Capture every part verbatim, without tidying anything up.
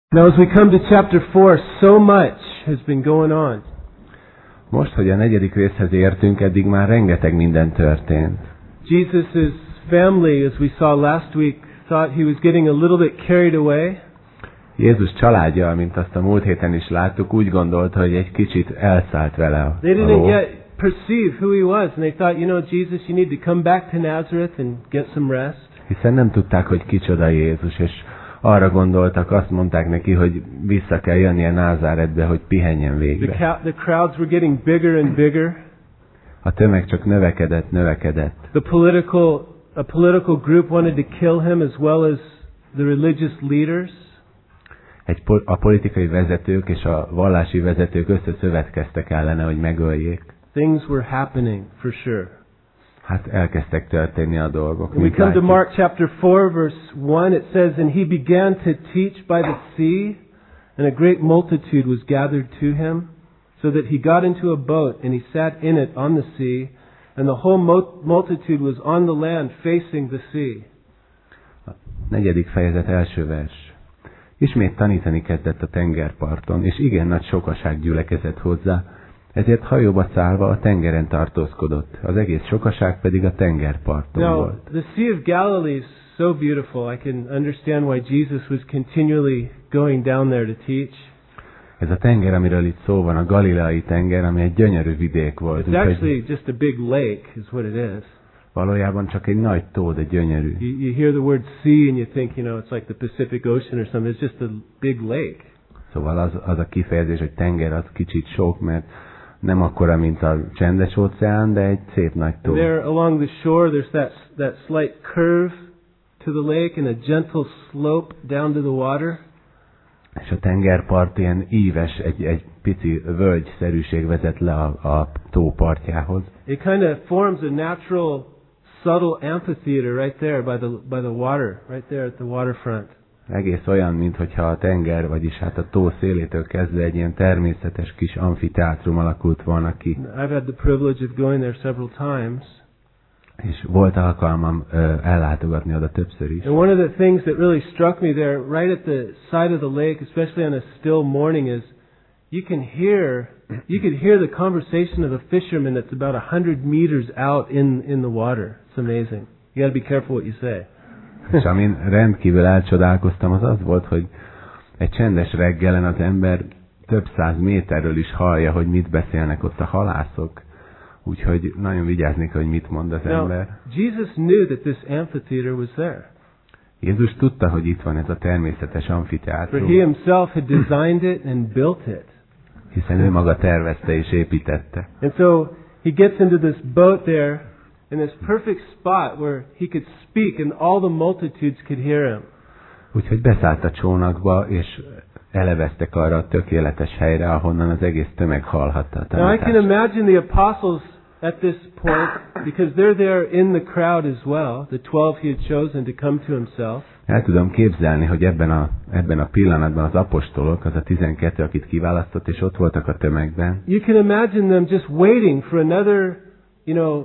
Now as we come to chapter four, so much has been going on. Most, hogy a negyedik részhez értünk, eddig már rengeteg minden történt. Jesus' family, as we saw last week, thought he was getting a little bit carried away. Jézus családja, mint azt a múlt héten is láttuk, úgy gondolta, hogy egy kicsit elszállt vele a They didn't ló. yet perceive who he was, and they thought, you know, Jesus, you need to come back to Nazareth and get some rest. Hiszen nem tudták, hogy kicsoda Jézus, és arra gondoltak, azt mondták neki, hogy vissza kell jönnie Názáretbe, hogy pihenjen The, végre. ca- the crowds were getting bigger and bigger. A tömeg csak növekedett, növekedett. The political, a political group wanted to kill him as well as the religious leaders. Egy pol- a politikai vezetők és a vallási vezetők összeszövetkeztek ellene, hogy megöljék. Things were happening, for sure. Hát elkezdtek történni a dolgok. When we Mit come to látjuk? Mark chapter four, verse one, it says, And he began to teach by the sea, and a great multitude was gathered to him, so that he got into a boat, and he sat in it on the sea, and the whole mo- multitude was on the land facing the sea. A negyedik fejezet első vers. Ismét tanítani kezdett a tengerparton, és igen nagy sokaság gyülekezett hozzá, ezért hajóba szállva a tengeren tartózkodott, az egész sokaság pedig a tengerparton Now, volt. the Sea of Galilee is so beautiful. I can understand why Jesus was continually going down there to teach. Ez a tenger, amiről itt szó van, a Galileai tenger, ami egy gyönyörű vidék volt. It's actually just a big lake, is what it is. Valójában csak egy nagy tó, de gyönyörű. You, you hear the word sea and you think, you know, it's like the Pacific Ocean or something. It's just a big lake. Szóval az, az a kifejezés, hogy tenger, az kicsit sok, mert nem akkora, mint a csendes óceán, de egy szép nagy tó. And there along the shore, there's that, that slight curve to the lake and a gentle slope down to the water. És a tengerpart ilyen íves, egy, egy pici völgyszerűség vezet le a, a tó partjához. It kind of forms a natural, subtle amphitheater right there by the, by the water, right there at the waterfront. Egész olyan, mintha a tenger, vagyis hát a tó szélétől kezdve egy ilyen természetes kis amfiteátrum alakult volna ki. I've had the privilege of going there several times. És volt alkalmam uh, ellátogatni oda többször is. And one of the things that really struck me there, right at the side of the lake, especially on a still morning, is you can hear you could hear the conversation of a fisherman that's about a hundred meters out in in the water. It's amazing. You got to be careful what you say. És amin rendkívül elcsodálkoztam, az az volt, hogy egy csendes reggelen az ember több száz méterről is hallja, hogy mit beszélnek ott a halászok. Úgyhogy nagyon vigyázni kell, hogy mit mond az Now, ember. Jesus knew that this amphitheater was there. Jézus tudta, hogy itt van ez a természetes For amfiteátrum, he himself had designed it and built it. hiszen ő maga tervezte és építette. And so he gets into this boat there in this perfect spot where he could speak and all the multitudes could hear him. Úgyhogy beszállt a csónakba, és eleveztek arra a tökéletes helyre, ahonnan az egész tömeg hallhatta a Now I can tanítást. imagine the apostles at this point, because they're there in the crowd as well, the twelve he had chosen to come to himself. El tudom képzelni, hogy ebben a, ebben a pillanatban az apostolok, az a tizenkettő, akit kiválasztott, és ott voltak a tömegben. You can imagine them just waiting for another, you know,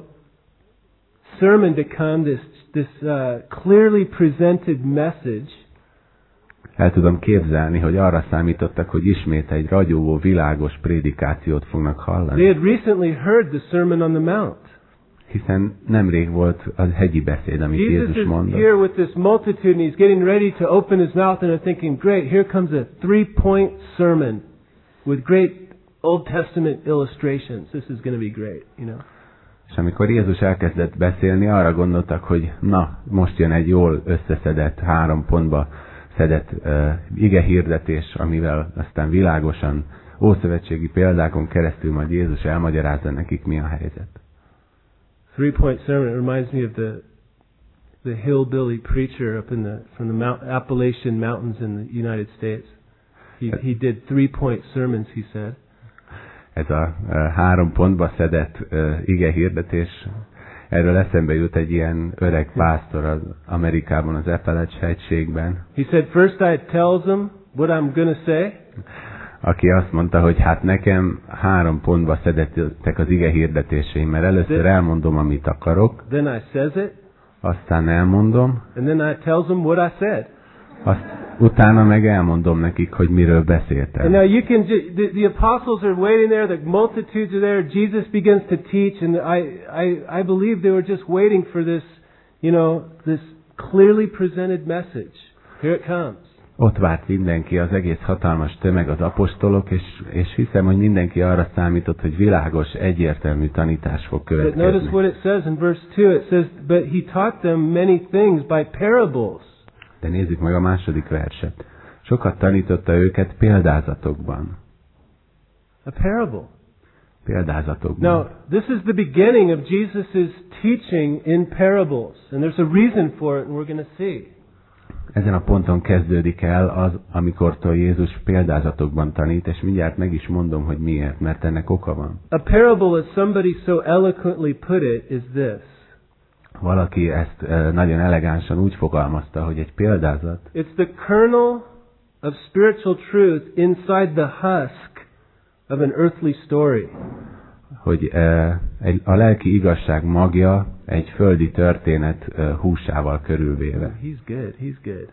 sermon to come, this, this uh, clearly presented message. El tudom képzelni, hogy arra számítottak, hogy ismét egy ragyogó, világos prédikációt fognak They hallani. had recently heard the Sermon on the Mount. Hiszen nemrég volt a hegyi beszéd, amit Jesus Jézus is mondott. here with this multitude and he's getting ready to open his mouth and they're thinking, great, here comes a three-point sermon with great Old Testament illustrations. This is going to be great, you know. És amikor Jézus elkezdett beszélni, arra gondoltak, hogy na, most jön egy jól összeszedett, három pontba szedett uh, ige hirdetés, amivel aztán világosan, ószövetségi példákon keresztül majd Jézus elmagyarázza nekik, mi a helyzet. Three-point sermon, it reminds me of the the hillbilly preacher up in the from the Mount, Appalachian Mountains in the United States. He he did three-point sermons, he said. Ez a uh, három pontba szedett uh, ige hirdetés, erről eszembe jut egy ilyen öreg pásztor az Amerikában, az Appalachian-hegységben, He said, first I tells them what I'm going to say. aki azt mondta, hogy hát nekem három pontba szedettek az ige hirdetéseim, mert először elmondom, amit akarok, Then I says it. aztán elmondom, And then I tells them what I said. azt utána meg elmondom nekik, hogy miről And beszéltem. now you can ju- the, the apostles are waiting there, the multitudes are there, Jesus begins to teach, and I, I, I believe they were just waiting for this, you know, this clearly presented message. Here it comes. Ott várt mindenki, az egész hatalmas tömeg, az apostolok, és, és hiszem, hogy mindenki arra számított, hogy világos, egyértelmű tanítás fog But notice következni. what it says in verse two. It says, but he taught them many things by parables. De nézzük meg a második verset. Sokat tanította őket példázatokban. A parable. Példázatokban. Now, this is the beginning of Jesus' teaching in parables. And there's a reason for it, and we're going to see. Ezen a ponton kezdődik el az, amikortól Jézus példázatokban tanít, és mindjárt meg is mondom, hogy miért, mert ennek oka van. A parable, as somebody so eloquently put it, is this. Valaki ezt eh, nagyon elegánsan úgy fogalmazta, hogy egy példázat, It's the kernel of spiritual truth inside the husk of an earthly story. hogy eh, egy, a lelki igazság magja egy földi történet eh, húsával körülvéve. He's good. He's good.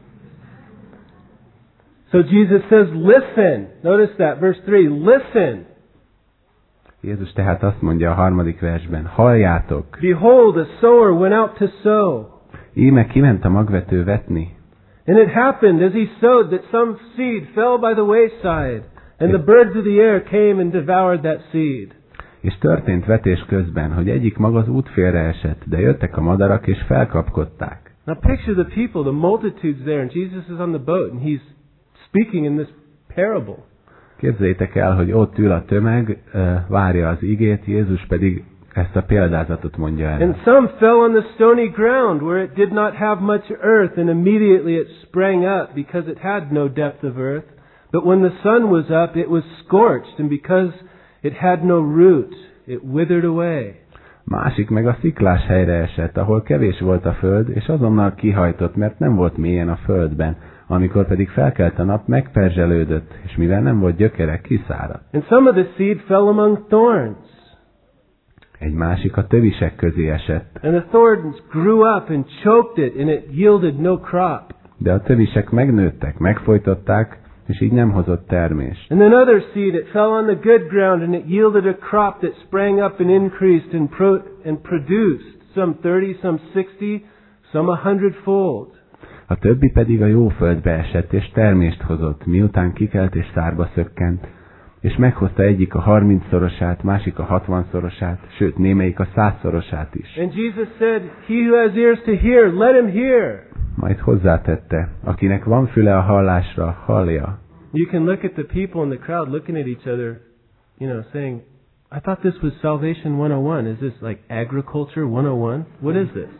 So Jesus says, listen. Notice that, verse three. Listen. Jézus tehát azt mondja a harmadik versben, halljátok, Behold, a sower went out to sow. íme kiment a magvető vetni, And it happened as he sowed that some seed fell by the wayside, and the birds of the air came and devoured that seed. és történt vetés közben, hogy egyik mag az út félre esett, de jöttek a madarak és felkapkodták. Now picture the people, the multitudes there, and Jesus is on the boat, and he's speaking in this parable. Képzeljétek el, hogy ott ül a tömeg, eh, várja az igét, Jézus pedig ezt a példázatot mondja el. And some fell on the stony ground where it did not have much earth, and immediately it sprang up because it had no depth of earth. But when the sun was up, it was scorched, and because it had no root, it withered away. Másik meg a sziklás helyre esett, ahol kevés volt a föld, és azonnal kihajtott, mert nem volt mélyen a földben. Amikor pedig felkelt a nap, megperzselődött, és mivel nem volt gyökere, kiszáradt. And some of the seed fell among thorns. Egy másik a tövisek közé esett, And the thorns grew up and choked it, and it yielded no crop. de a tövisek megnőttek, megfojtották, és így nem hozott termést. And then other seed, it fell on the good ground, and it yielded a crop that sprang up and increased and, pro- and produced, some thirty, some sixty, some a hundredfold. A többi pedig a jó földbe esett, és termést hozott, miután kikelt és szárba szökkent, és meghozta egyik a harmincszorosát, másik a hatvanszorosát, sőt némelyik a százszorosát is. And Jesus said, he who has ears to hear, let him hear. Majd hozzátette, akinek van füle a hallásra, hallja. You can look at the people in the crowd looking at each other, you know, saying, I thought this was Salvation one oh one. Is this like agriculture one oh one? What is this?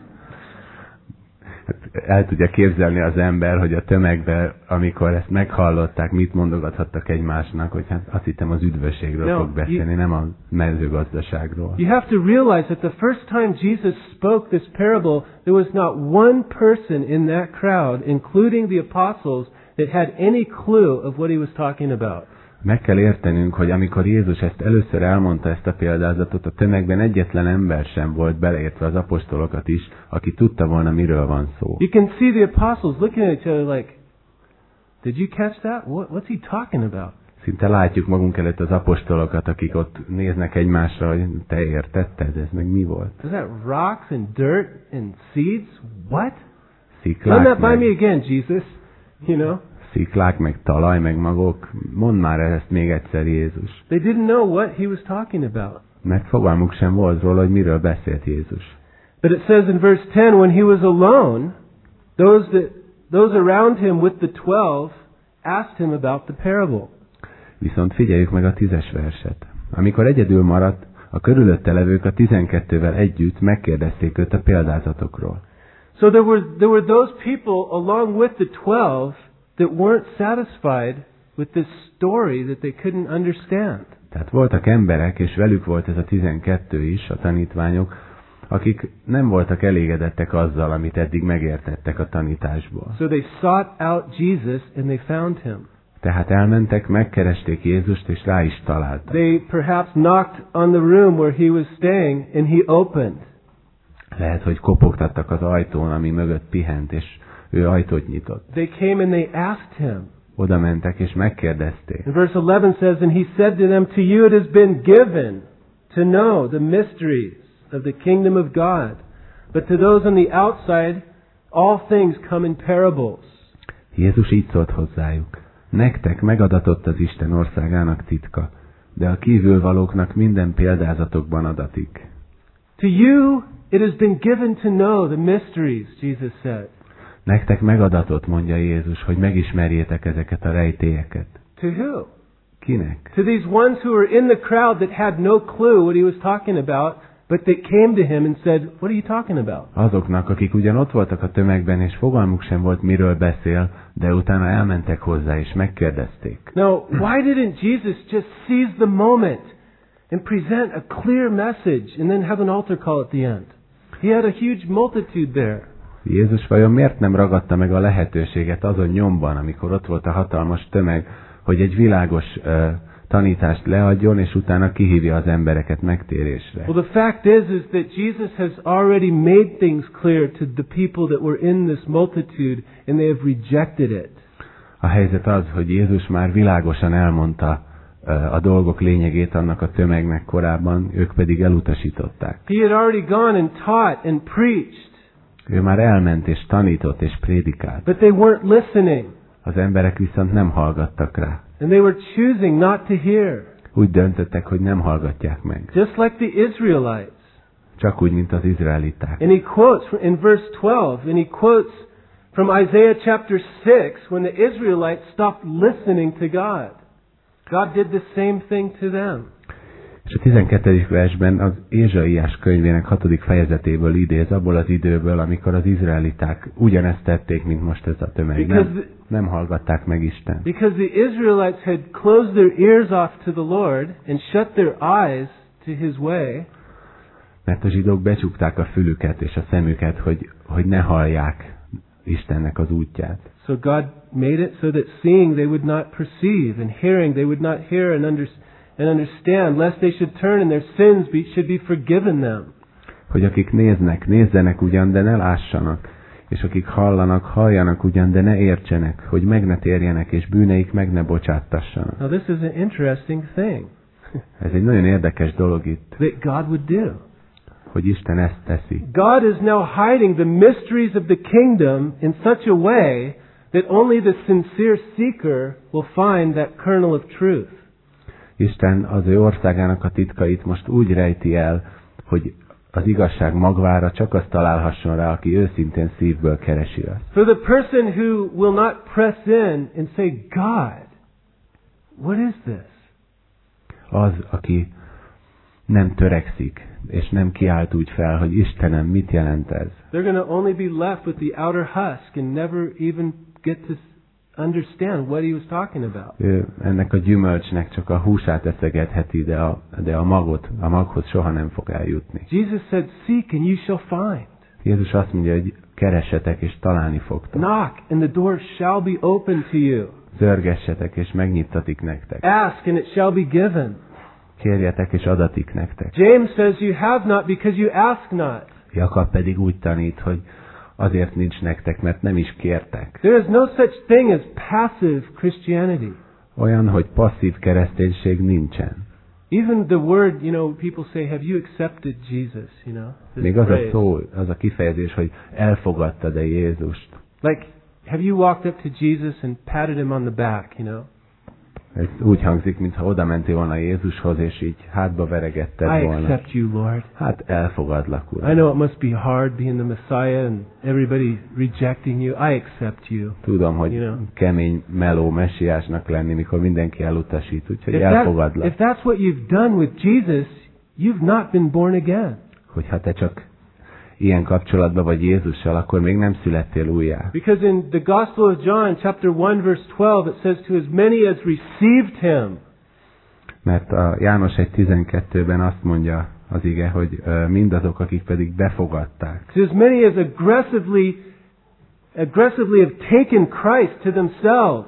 El tudja képzelni az ember, hogy a tömegben, amikor ezt meghallották, mit mondogathattak egymásnak, hogy hát azt hittem az üdvösségről No, fog beszélni, you- nem a mezőgazdaságról. You have to realize that the first time Jesus spoke this parable, there was not one person in that crowd, including the apostles, that had any clue of what he was talking about. Meg kell értenünk, hogy amikor Jézus ezt először elmondta, ezt a példázatot, a tömegben egyetlen ember sem volt, beleértve az apostolokat is, aki tudta volna, miről van szó. You can see the apostles looking at each other like, did you catch that? What, what's he talking about? Szinte látjuk magunk előtt az apostolokat, akik ott néznek egymásra, hogy te értetted, ez meg mi volt? Is that rocks and dirt and seeds? What? Run Sziklák that by meg, me again, Jesus. You know? sziklák, meg talaj, meg magok. Mondd már ezt még egyszer, Jézus. They didn't know what he was talking about. Mert fogalmuk sem volt róla, hogy miről beszélt Jézus. But it says in verse ten, when he was alone, those that those around him with the twelve asked him about the parable. Viszont figyeljük meg a tízes verset. Amikor egyedül maradt, a körülötte levők a tizenkettővel együtt megkérdezték őt a példázatokról. So there were there were those people along with the twelve that weren't satisfied with this story that they couldn't understand. Tehát voltak emberek, és velük volt ez a tizenkettő is, a tanítványok, akik nem voltak elégedettek azzal, amit eddig megértettek a tanításból. So they sought out Jesus and they found him. Tehát elmentek, megkeresték Jézust, és rá is találtak. They perhaps knocked on the room where he was staying and he opened. Lehet, hogy kopogtattak az ajtón, ami mögött pihent, és Ő ajtót nyitott. They came and they asked him. Oda mentek és megkérdezték. And verse eleven says, and he said to them, to you it has been given to know the mysteries of the kingdom of God. But to those on the outside, all things come in parables. Jézus így szólt hozzájuk. Nektek megadatott az Isten országának titka, de a kívülvalóknak minden példázatokban adatik. To you it has been given to know the mysteries, Jesus said. Nektek megadatott, mondja Jézus, hogy megismerjétek ezeket a rejtélyeket. To who? Kinek? To these ones who were in the crowd that had no clue what he was talking about, but they came to him and said, what are you talking about? Azoknak, akik ugyan ott voltak a tömegben, és fogalmuk sem volt, miről beszél, de utána elmentek hozzá, és megkérdezték. Now, why didn't Jesus just seize the moment and present a clear message and then have an altar call at the end? He had a huge multitude there. Jézus vajon miért nem ragadta meg a lehetőséget azon nyomban, amikor ott volt a hatalmas tömeg, hogy egy világos uh, tanítást leadjon, és utána kihívja az embereket megtérésre? Well, the fact is, is that Jesus has already made things clear to the people that were in this multitude, and they have rejected it. A helyzet az, hogy Jézus már világosan elmondta uh, a dolgok lényegét annak a tömegnek korábban, ők pedig elutasították. He had already gone and taught and preached. Ő már elment és tanított és prédikált. But they weren't listening. Az emberek viszont nem hallgattak rá. And they were choosing not to hear. Úgy döntöttek, hogy nem hallgatják meg. Just like the Israelites. Csak úgy, mint az izraeliták. And he quotes in verse twelve, and he quotes from Isaiah chapter six, when the Israelites stopped listening to God. God did the same thing to them. És a tizenkettedik versben az Ézsaiás könyvének hatodik fejezetéből idéz, abból az időből, amikor az izraeliták ugyanezt tették, mint most ez a tömeg. Nem, nem hallgatták meg Isten. Because the Israelites had closed their ears off to the Lord and shut their eyes to His way. Mert a zsidók becsukták a fülüket és a szemüket, hogy, hogy ne hallják Istennek az útját. So God made it so that seeing they would not perceive, and hearing they would not hear and understand. And understand, lest they should turn and their sins be, should be forgiven them. Hogy akik néznek, nézzenek ugyan, de ne lássanak, és akik hallanak, halljanak ugyan, de ne értsenek, hogy meg ne térjenek, és bűneik meg ne bocsáttassanak. Now this is an interesting thing. Ez egy nagyon érdekes dolog itt. That God would do. Hogy Isten ezt teszi. God is now hiding the mysteries of the kingdom in such a way that only the sincere seeker will find that kernel of truth. Isten az ő országának a titkait most úgy rejti el, hogy az igazság magvára csak azt találhasson rá, aki őszintén szívből keresi azt. For the person who will not press in and say, God, what is this? Az, aki nem törekszik, és nem kiált úgy fel, hogy Istenem, mit jelent ez? They're going to only be left with the outer husk and never even get to understand what he was talking about. Ő ennek a gyümölcsnek csak a húsát eszegetheti, de a, de a magot, a maghoz soha nem fog eljutni. Jesus said, seek and you shall find. Jézus azt mondja, hogy keressetek és találni fogtok. Knock and the door shall be opened to you. Zörgessetek és megnyittatik nektek. Ask and it shall be given. Kérjetek és adatik nektek. James says you have not because you ask not. Jakab pedig úgy tanít, hogy azért nincs nektek, mert nem is kértek. There is no such thing as passive Christianity. Olyan, hogy passzív kereszténység nincsen. Even the word, you know, people say, have you accepted Jesus, you know? Még az a szó, az a kifejezés, hogy elfogadtad-e Jézust. Like, have you walked up to Jesus and patted him on the back, you know? Ez úgy hangzik, mintha oda mentél volna Jézushoz, és így hátba veregetted I volna. accept you, Lord. Hát elfogadlak, Uram. I know it must be hard being the Messiah and everybody rejecting you. I accept you. Tudom, hogy You know. kemény, meló messiásnak lenni, mikor mindenki elutasít, úgyhogy If, that, elfogadlak. if that's what you've done with Jesus, you've not been born again. Hogyha te csak ilyen kapcsolatban vagy Jézussal, akkor még nem születtél újjá. Because in the Gospel of John, chapter one, verse twelve, it says, to as many as received him. Mert a János egy tizenkettőben azt mondja az ige, hogy uh, mindazok, akik pedig befogadták. To as many as aggressively, aggressively have taken Christ to themselves,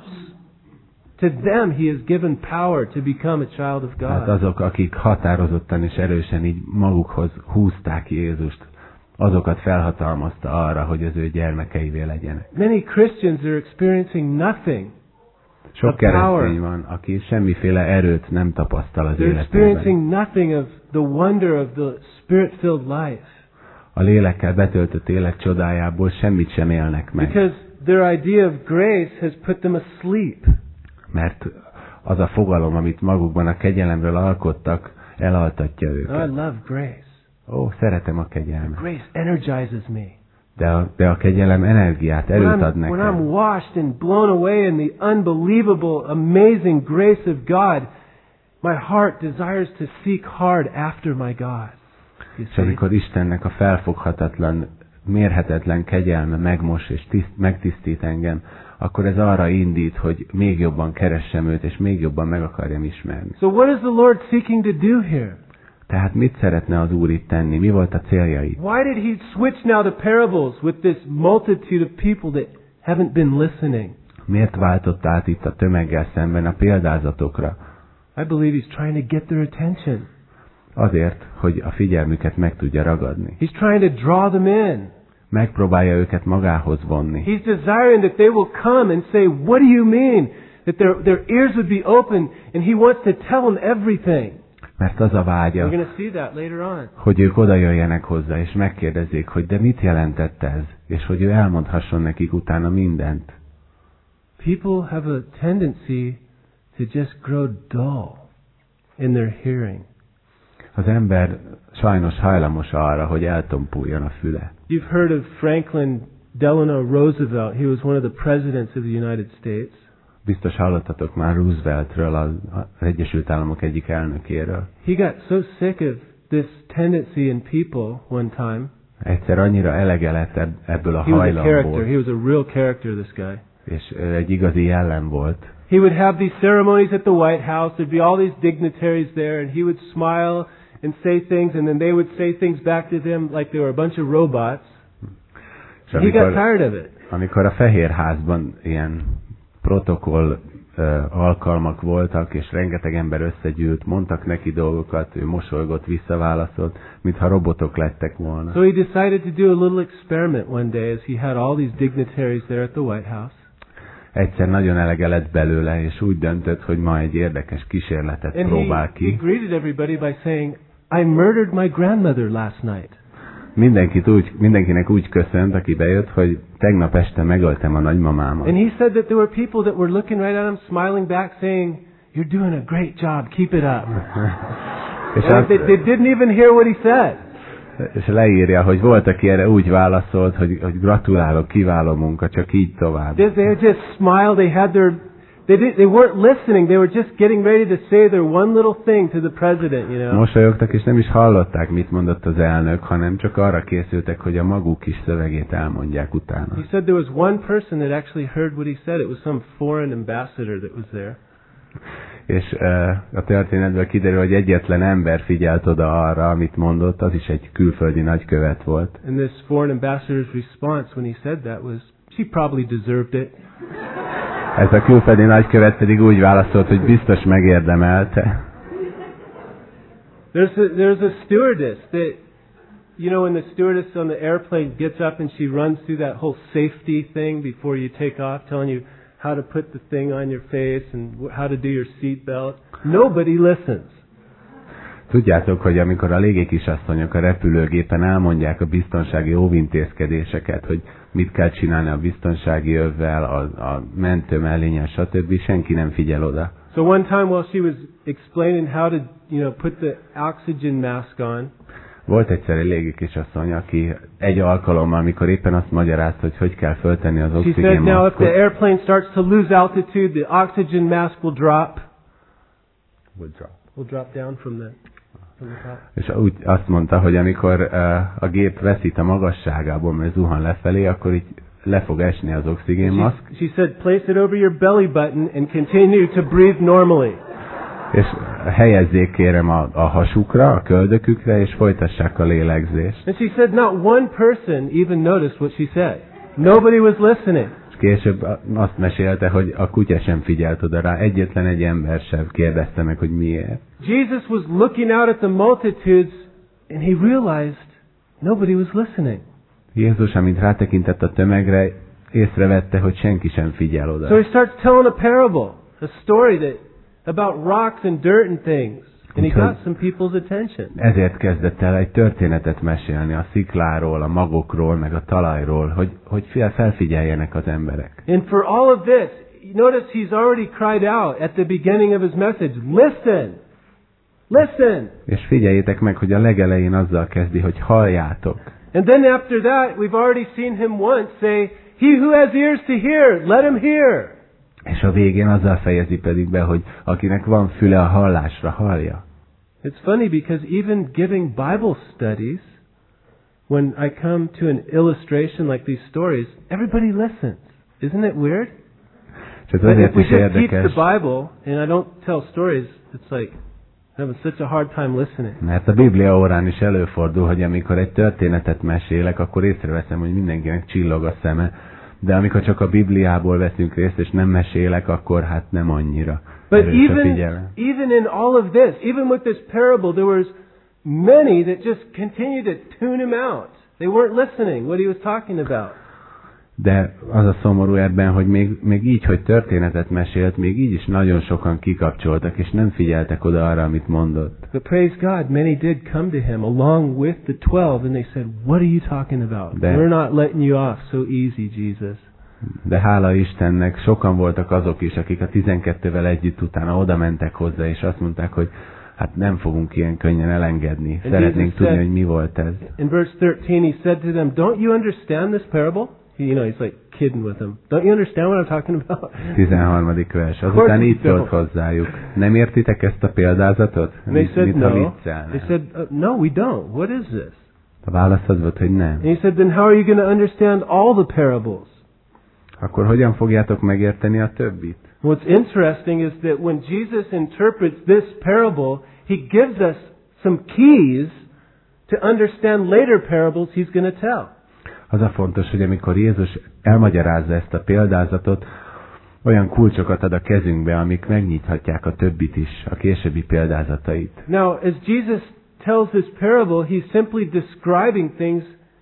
to them he has given power to become a child of Hát God. azok, akik határozottan és erősen így magukhoz húzták Jézust, azokat felhatalmazta arra, hogy az ő gyermekeivé legyenek. Many Christians are experiencing nothing. Sok keresztény van, aki semmiféle erőt nem tapasztal az They're életében. experiencing nothing of the wonder of the Spirit-filled life. A lélekkel betöltött élet csodájából semmit sem élnek meg. Because their idea of grace has put them asleep. Mert az a fogalom, amit magukban a kegyelemről alkottak, elaltatja I őket. love grace. Ó, szeretem a kegyelmet. Grace energizes me. De a, de a kegyelem energiát, erőt When ad I'm, when I'm nekem. washed and blown away in the unbelievable, amazing grace of God, my heart desires to seek hard after my God. You És see? amikor Istennek a felfoghatatlan, mérhetetlen kegyelme megmos és tiszt, megtisztít engem, akkor ez arra indít, hogy még jobban keressem őt, és még jobban meg akarjam ismerni. So what is the Lord seeking to do here? Tehát mit szeretne az Úr itt tenni? Mi volt a céljai? Why did he switch now to parables with this multitude of people that haven't been listening? Miért váltott át itt a tömeggel szemben a példázatokra? I believe he's trying to get their attention. Azért, hogy a figyelmüket meg tudja ragadni. He's trying to draw them in. Megpróbálja őket magához vonni. He's desiring that they will come and say, what do you mean? That their, their ears would be open and he wants to tell them everything. Mert az a We're vágya, going to see that later on. hogy ők oda jöjjenek hozzá, és megkérdezzék, hogy de mit jelentett ez, és hogy ő elmondhasson nekik utána mindent. People have a tendency to just grow dull in their hearing. Az ember sajnos hajlamos arra, hogy eltompuljon a füle. You've heard of Franklin Delano Roosevelt. He was one of the presidents of the United States. Biztos hallottatok már Rooseveltről, az az Egyesült Államok egyik elnökéről. He got so sick of this tendency in people one time. Egyszer annyira elege lett ebb- ebből a He was a character. hajlamból, He was a real character, this guy. és ő egy igazi jellem volt. He would have these ceremonies at the White House. There'd be all these dignitaries there, and he would smile and say things, and then they would say things back to him like they were a bunch of robots. És He got amikor, tired of it. amikor a Fehérházban ilyen protokoll ö, alkalmak voltak, és rengeteg ember összegyűlt, mondtak neki dolgokat, ő mosolygott, visszaválaszolt, mintha robotok lettek volna. So he decided to do a little experiment one day as he had all these dignitaries there at the White House. Egyszer nagyon elege lett belőle, és úgy döntött, hogy ma egy érdekes kísérletet And próbál he, he ki. greeted everybody by saying, I murdered my grandmother last night. Mindenkit úgy, mindenkinek úgy köszönt, aki bejött, hogy tegnap este megöltem a nagymamámat. And he said that there were people that were looking right at him, smiling back, saying, you're doing a great job, keep it up. és, And azt, they, they didn't even hear what he said. és leírja, hogy volt, aki erre úgy válaszolt, hogy, hogy gratulálok, kiváló munka, csak így tovább. They, they just smiled, they had their, they, did, they weren't listening, they were just getting ready to say their one little thing to the president, you know. Mosolyogtak, és nem is hallották, mit mondott az elnök, hanem csak arra készültek, hogy a maguk kis szövegét elmondják utána. He said there was one person that actually heard what he said. It was some foreign ambassador that was there. És uh, a történetből kiderül, hogy egyetlen ember figyelt oda arra, amit mondott, az is egy külföldi nagykövet volt. And this foreign ambassador's response when he said that was, she probably deserved it. Ez a külföldi nagykövet pedig úgy válaszolt, hogy biztos megérdemelte. There's a, there's a stewardess that, you know, when the stewardess on the airplane gets up and she runs through that whole safety thing before you take off, telling you how to put the thing on your face and wh- how to do your seat belt. Nobody listens. Tudjátok, hogy amikor a légikisasszonyok a repülőgépen elmondják a biztonsági óvintézkedéseket, hogy mit kell csinálni a biztonsági övvel, a, a mentő mellényel, stb., senki nem figyel oda. So one time while she was explaining how to, you know, put the oxygen mask on, Volt egyszer egy légikisasszony, aki egy alkalommal, amikor éppen azt magyarázta, hogy hogy kell föltenni az she said, now if the oxigénmaszkot, airplane starts to lose altitude, the oxygen mask will drop. Will drop down from the, from the top. és úgy azt mondta, hogy amikor uh, a gép veszít a magasságából, mert zuhan lefelé, akkor így le fog esni az oxigénmaszk, She, she said, place it over your belly button and continue to breathe normally. és helyezzék kérem a, a hasukra, a köldökükre, és folytassák a lélegzést. And she said not one person even noticed what she said. Nobody was listening. És később azt mesélte, hogy a kutya sem figyelt oda rá, egyetlen egy ember sem kérdezte meg, hogy miért. Jesus was looking out at the multitudes and he realized nobody was listening. Jézus, amint rátekintett a tömegre, észrevette, hogy senki sem figyel oda. So he starts telling a parable, a story that about rocks and dirt and things. And he got some people's attention. Ezért kezdett el egy történetet mesélni a szikláról, a magokról, meg a talajról, hogy, hogy felfigyeljenek az emberek. And for all of this, notice he's already cried out at the beginning of his message, listen, listen. És figyeljétek meg, hogy a legelején azzal kezdi, hogy halljátok. And then after that, we've already seen him once say, he who has ears to hear, let him hear. És a végén azzal fejezi pedig be, hogy akinek van füle a hallásra, hallja. It's funny because even giving Bible studies, when I come to an illustration like these stories, everybody listens. Isn't it weird? Csak But if azért we is just teach érdekes, the Bible and I don't tell stories, it's like having such a hard time listening. mert a Biblia órán is előfordul, hogy amikor egy történetet mesélek, akkor észreveszem, hogy mindenkinek csillog a szeme. De amikor csak a Bibliából veszünk részt, és nem mesélek, akkor hát nem annyira. But erős a even, figyelem. even in all of this, even with this parable, there was many that just continued to tune him out. They weren't listening what he was talking about. De az a szomorú ebben, hogy még, még így, hogy történetet mesélt, még így is nagyon sokan kikapcsoltak, és nem figyeltek oda arra, amit mondott. But praise God, many did come to him along with the twelve, and they said, what are you talking about? De, We're not letting you off so easy, Jesus. de hála Istennek, sokan voltak azok is, akik a tizenkettővel együtt utána oda mentek hozzá, és azt mondták, hogy hát nem fogunk ilyen könnyen elengedni. And Szeretnénk Jesus tudni, said, hogy mi volt ez. In verse thirteen, he said to them, don't you understand this parable? He, you know, he's like kidding with them. Don't you understand what I'm talking about? tizenharmadik vers. Azután így szólt hozzájuk. Nem értitek ezt a példázatot? They said Mit, ha no. viccelne? They said, uh, no, we don't. What is this? A válasz az volt, hogy nem. And he said, then how are you going to understand all the parables? Akkor hogyan fogjátok megérteni a többit? What's interesting is that when Jesus interprets this parable, he gives us some keys to understand later parables he's going to tell. Az a fontos, hogy amikor Jézus elmagyarázza ezt a példázatot, olyan kulcsokat ad a kezünkbe, amik megnyithatják a többit is, a későbbi példázatait. Now, as Jesus tells this parable, he's simply describing things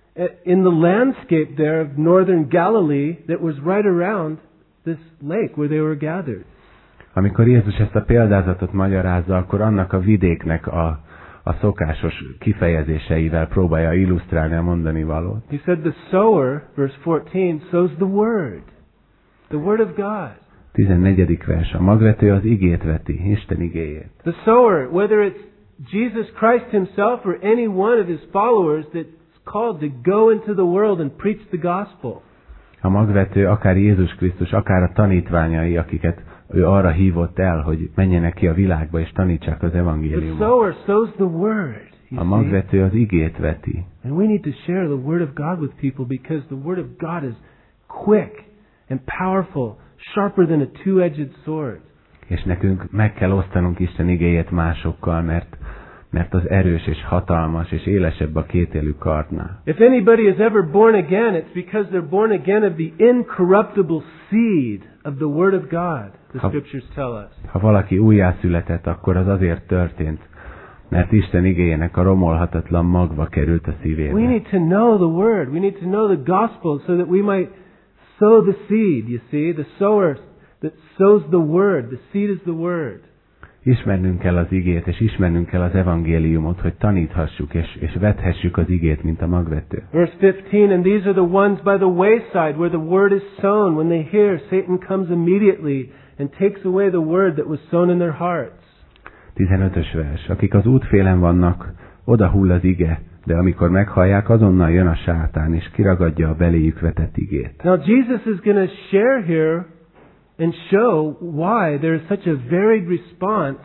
in the landscape there of northern Galilee that was right around this lake where they were gathered. Amikor Jézus ezt a példázatot magyarázza, akkor annak a vidéknek a, a szokásos kifejezéseivel próbálja illusztrálni a mondani valót. He said the sower, verse fourteen, sows the word, the word of God. tizennegyedik vers. A magvető az igét veti, Isten igéjét. The sower, whether it's Jesus Christ himself or any one of his followers that's called to go into the world and preach the gospel. A magvető akár Jézus Krisztus, akár a tanítványai, akiket ő arra hívott el, hogy menjenek ki a világba és tanítsák az The evangéliumot. sower sows the word. You A see? magvető az igét veti. And we need to share the word of God with people because the word of God is quick and powerful, sharper than a two-edged sword. És nekünk meg kell osztanunk Isten igéjét másokkal, mert, mert az erős és hatalmas és élesebb a kétélű kardnál. If anybody is ever born again, it's because they're born again of the incorruptible seed of the word of God, the Ha- scriptures tell us. Ha valaki újjászületett, akkor az azért történt, mert Isten igéjének a romolhatatlan magva került a We szívébe. need to know the word. We need to know the gospel so that we might sow the seed, you see, the sower that sows the word. The seed is the word. Ismernünk kell az igét, és ismernünk kell az evangéliumot, hogy taníthassuk, és, és vethessük az igét, mint a magvető. Verse fifteen, and these are the ones by the wayside where the word is sown. When they hear, Satan comes immediately and takes away the word that was sown in their hearts. tizenötös vers. Akik az útfélen vannak, oda hull az ige, de amikor meghallják, azonnal jön a sátán, és kiragadja a beléjük vetett igét. Now Jesus is going to share here and show why there is such a varied response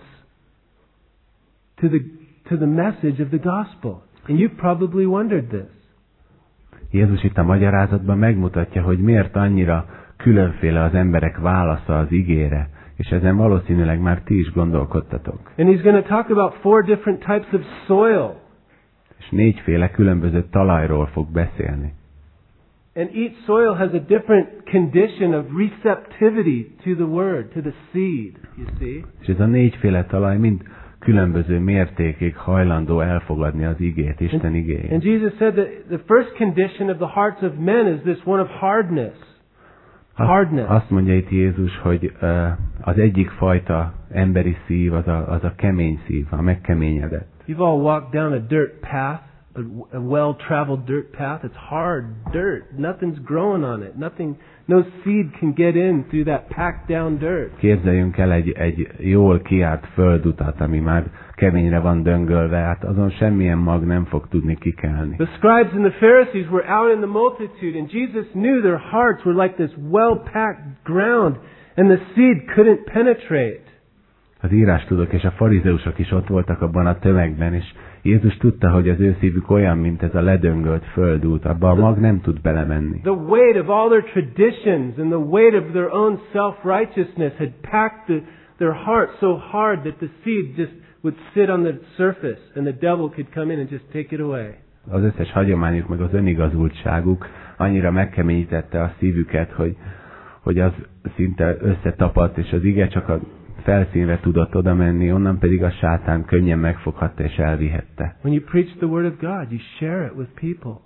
to the to the message of the gospel. And you've probably wondered this. Jézus itt a magyarázatban megmutatja, hogy miért annyira különféle az emberek válasza az igére, és ezen valószínűleg már ti is gondolkodtatok. And he's going to talk about four different types of soil. És négyféle különböző talajról fog beszélni. And each soil has a different condition of receptivity to the word, to the seed, you see. És ez a négyféle talaj mind különböző mértékig hajlandó elfogadni az igét, Isten igéjét. And Jesus said that the first condition of the hearts of men is this one of hardness. Hardness. Azt mondja itt Jézus, hogy uh, az egyik fajta emberi szív az a, az a kemény szív, a megkeményedett. You've all walked down a dirt path, a, a well-traveled dirt path. It's hard dirt. Nothing's growing on it. Nothing, no seed can get in through that packed down dirt. Képzeljünk el egy, egy jól kiárt földutat, ami már keményre van döngölve, hát azon semmilyen mag nem fog tudni kikelni. The scribes and the Pharisees were out in the multitude, and Jesus knew their hearts were like this well-packed ground, and the seed couldn't penetrate. Az írástudók és a farizeusok is ott voltak abban a tömegben, és Jézus tudta, hogy az ő szívük olyan, mint ez a ledöngölt földút, abba a mag nem tud belemenni. The weight of all their traditions and the weight of their own self-righteousness had packed the, their heart so hard that the seed just would sit on the surface and the devil could come in and just take it away. Az összes hagyományuk meg az önigazultságuk annyira megkeményítette a szívüket, hogy, hogy az szinte összetapadt, és az ige csak a felszínre tudott oda menni, onnan pedig a sátán könnyen megfoghatta és elvihette. When you preach the word of God, you share it with people.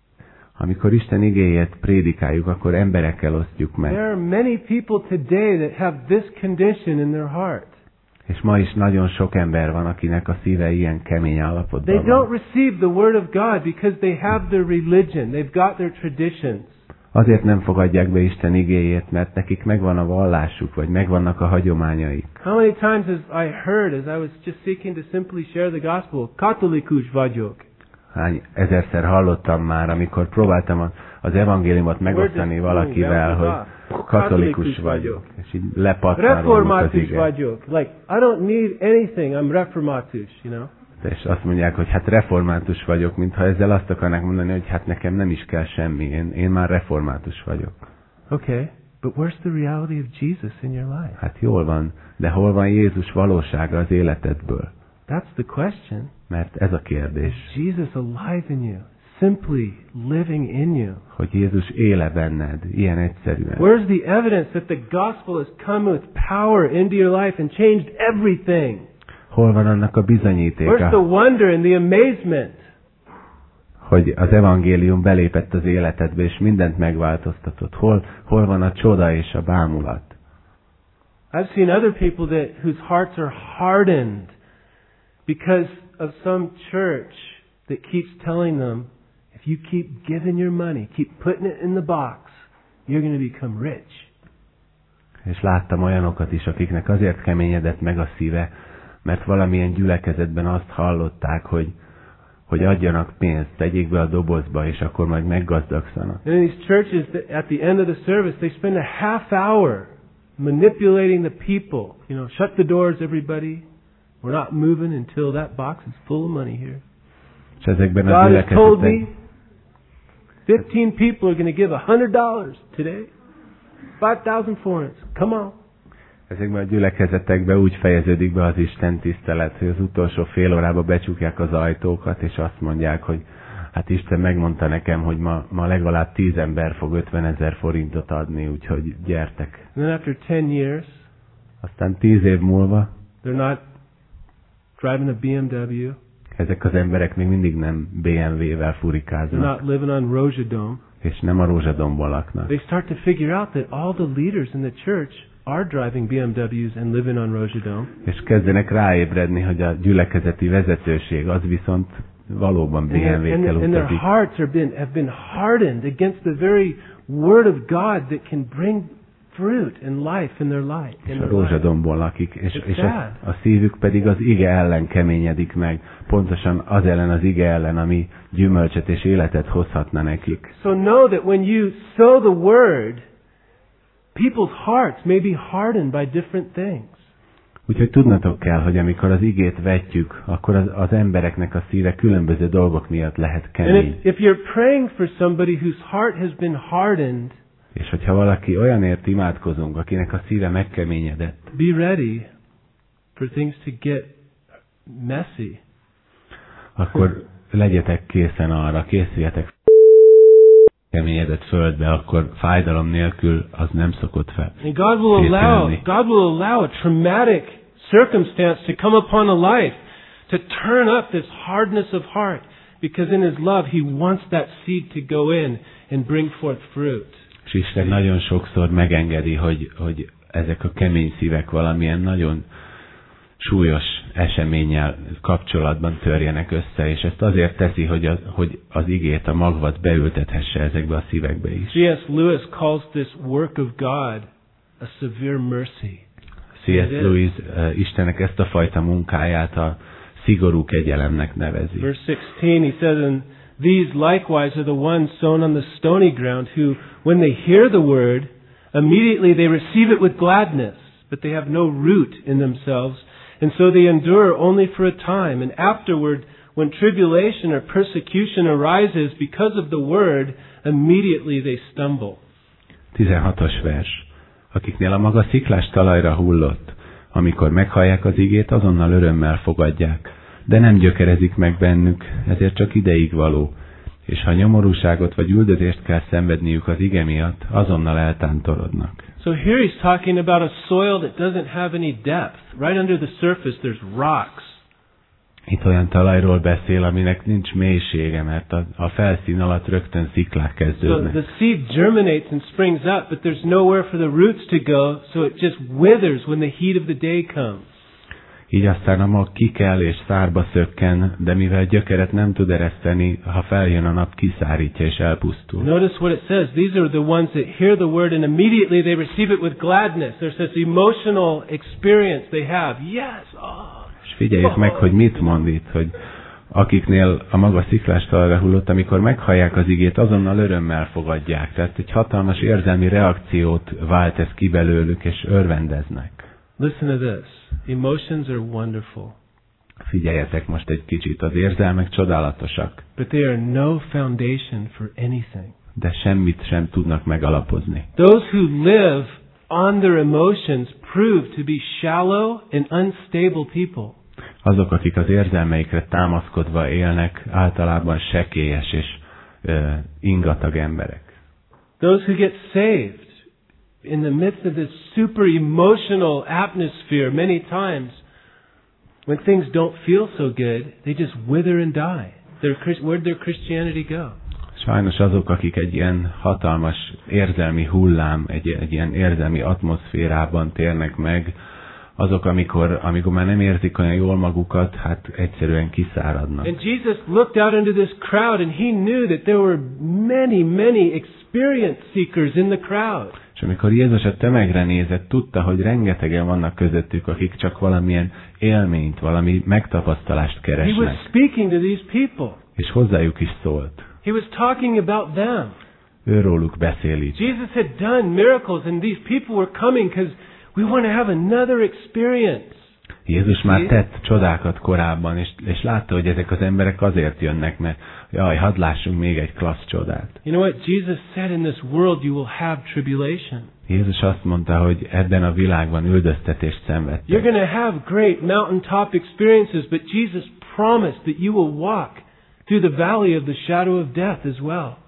Amikor Isten igéjét prédikáljuk, akkor emberekkel osztjuk meg. There are many people today that have this condition in their heart. És ma is nagyon sok ember van, akinek a szíve ilyen kemény állapotban They van. don't receive the word of God because they have their religion. They've got their traditions. Azért nem fogadják be Isten igéjét, mert nekik megvan a vallásuk, vagy megvannak a hagyományaik. How many times has I heard as I was just seeking to simply share the gospel, katolikus vagyok. Hány ezerszer hallottam már, amikor próbáltam az evangéliumot megosztani valakivel, hogy katolikus vagyok, és így lepattanulok az Református ige. vagyok. Like, I don't need anything, I'm református, you know. És azt mondják, hogy hát református vagyok, mintha ezzel azt akarnák mondani, hogy hát nekem nem is kell semmi, én, én már református vagyok. Okay, but where's the reality of Jesus in your life? Hát jól van, de hol van Jézus valósága az életedből? That's the question. Mert ez a kérdés. Is Jesus alive in you? Simply living in you? Hogy Jézus éle benned, ilyen egyszerűen. Where's the evidence that the gospel has come with power into your life and changed everything? Hol van annak a Where's bizonyítéka, the wonder and the amazement? hogy az evangélium belépett az életedbe, és mindent megváltoztatott? Hol, hol van a csoda és a bámulat? I've seen other people that whose hearts are hardened because of some church that keeps telling them, if you keep giving your money, keep putting it in the box, you're going to become rich. És láttam olyanokat is, akiknek azért keményedett meg a szíve, mert valamilyen gyülekezetben azt hallották, hogy, hogy adjanak pénzt, tegyék be a dobozba, és akkor majd meggazdagszanak. And in these churches, at the end of the service, they spend a half hour manipulating the people. You know, shut the doors, everybody. We're not moving until that box is full of money here. És ezekben a God has told me gyülekezetekben fifteen people are going to give a hundred dollars today. Five thousand forints. Come on. Ezekben a gyülekezetekben úgy fejeződik be az Isten tisztelet, hogy az utolsó fél órába becsukják az ajtókat, és azt mondják, hogy hát Isten megmondta nekem, hogy ma, ma legalább tíz ember fog ötvenezer forintot adni, úgyhogy gyertek. And then after ten years, Aztán tíz év múlva they're not driving a B M W. ezek az emberek még mindig nem bé em vé-vel They're furikáznak, not living on Rojadome. és nem a Rózsadombon laknak. They start to figure out that all the leaders in the church are driving B M Ws and living on Rojadome. És kezdenek ráébredni, hogy a gyülekezeti vezetőség az viszont valóban bé em And, vé-kkel and their utazik. hearts are been, have been hardened against the very word of God that can bring fruit and life in their life. És In a their life. Rózsadombon lakik, és, It's és a, sad. a szívük pedig az ige ellen keményedik meg, pontosan az ellen az ige ellen, ami gyümölcsöt és életet hozhatna nekik. So know that when you sow the word, people's hearts may be hardened by different things. Úgyhogy tudnatok kell, hogy amikor az igét vetjük, akkor az, az embereknek a szíve különböző dolgok miatt lehet And kemény. if, if you're praying for somebody whose heart has been hardened, És hogyha valaki olyanért imádkozunk, akinek a szíve megkeményedett, be ready for things to get messy. akkor legyetek készen arra, készüljetek keményedett földbe, akkor fájdalom nélkül az nem szokott fel. And God will allow, készülni. God will allow a traumatic circumstance to come upon a life, to turn up this hardness of heart, because in His love He wants that seed to go in and bring forth fruit. És Isten nagyon sokszor megengedi, hogy, hogy ezek a kemény szívek valamilyen nagyon súlyos eseménnyel kapcsolatban törjenek össze, és ezt azért teszi, hogy az, hogy az igét, a magvat beültethesse ezekbe a szívekbe is. C S Lewis calls this work of God a severe mercy. C S Lewis uh, Istennek ezt a fajta munkáját a szigorú kegyelemnek nevezi. Verse sixteen, he says, and these likewise are the ones sown on the stony ground, who, when they hear the word, immediately they receive it with gladness, but they have no root in themselves, and so they endure only for a time, and afterward, when tribulation or persecution arises because of the word, immediately they stumble. tizenhatos vers. Akiknél a maga sziklás talajra hullott, amikor meghallják az igét, azonnal örömmel fogadják, de nem gyökerezik meg bennük, ezért csak ideig való, és ha nyomorúságot vagy üldözést kell szenvedniük az ige miatt, azonnal eltántorodnak. So here he's talking about a soil that doesn't have any depth. Right under the surface there's rocks. Itt olyan talajról beszél, aminek nincs mélysége, mert a, a felszín alatt rögtön sziklák So kezdődnek. the seed germinates and springs up, but there's nowhere for the roots to go, so it just withers when the heat of the day comes. Így aztán a mag kikel és szárba szökken, de mivel gyökeret nem tud ereszteni, ha feljön a nap, kiszárítja és elpusztul. Notice what it says. These are the ones that hear the word and immediately they receive it with gladness. There's this emotional experience they have. Yes! Oh. És figyeljük meg, hogy mit mond itt, hogy akiknél a maga sziklás talajra hullott, amikor meghallják az igét, azonnal örömmel fogadják. Tehát egy hatalmas érzelmi reakciót vált ez ki belőlük, és örvendeznek. Listen to this. Emotions are wonderful. Figyeljetek most egy kicsit, az érzelmek csodálatosak, But they are no foundation for anything. de semmit sem tudnak megalapozni. Those who live on their emotions prove to be shallow and unstable people. Azok, akik az érzelmeikre támaszkodva élnek, általában sekélyes és uh, ingatag emberek. Those who get saved in the midst of this super emotional atmosphere, many times, when things don't feel so good, they just wither and die. Their, where'd their Christianity go? Sajnos azok, akik egy ilyen hatalmas érzelmi hullám, egy, egy ilyen érzelmi atmoszférában térnek meg, azok, amikor, amikor már nem érzik olyan jól magukat, hát egyszerűen kiszáradnak. And Jesus looked out into this crowd and he knew that there were many, many experienced seekers in the crowd. És amikor Jézus a tömegre nézett, tudta, hogy rengetegen vannak közöttük, akik csak valamilyen élményt, valami megtapasztalást He was keresnek. speaking to these people. És hozzájuk is szólt. He was talking about them. Őróluk beszél így. Jesus had done miracles and these people were coming because we want to have another experience. Jézus már tett csodákat korábban, és, és látta, hogy ezek az emberek azért jönnek, mert jaj, hadd lássunk még egy klassz csodát. You know what? Jesus said in this world you will have tribulation. Jézus azt mondta, hogy ebben a világban üldöztetést You're szenvedtek. going to have great mountaintop experiences, but Jesus promised that you will walk through the valley of the shadow of death as well.